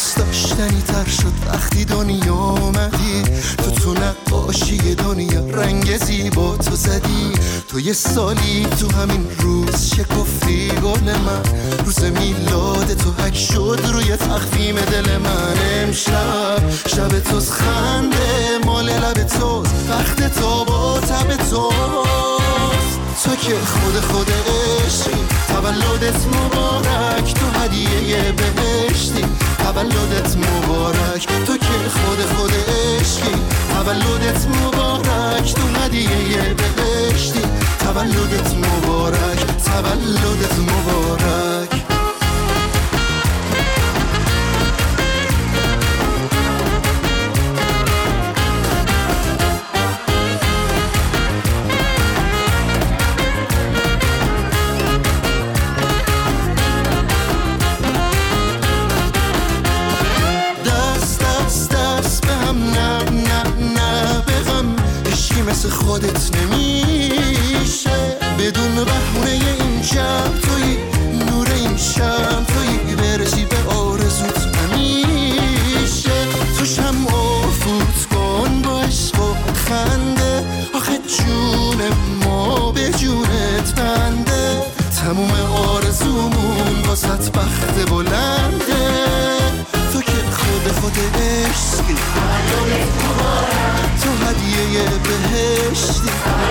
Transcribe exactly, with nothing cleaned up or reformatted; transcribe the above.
دوست داشتنی تر شد وقتی دنیا اومدی. تو تو نقاشی دنیا رنگ زیبا تو زدی. تو یه سالی تو همین روز شکفتی گل من. روز میلاد تو حک شد روی تخفیم دل من. امشب شب توز خنده مال لب توز، وقت تو با تب توست. تو که خود خود عشقی، تولدت مبارک، تو هدیه بهشتی، تولدت مبارک. تو که خود خود عشقی، تولدت مبارک، تو هدیه بهشتی، تولدت مبارک، تولدت مبارک. مثل خودت نمیشه بدون بهونه این جمع توی نور این شم توی برسی به آرزوت همیشه. تو شمع فوت کن با عشق و خنده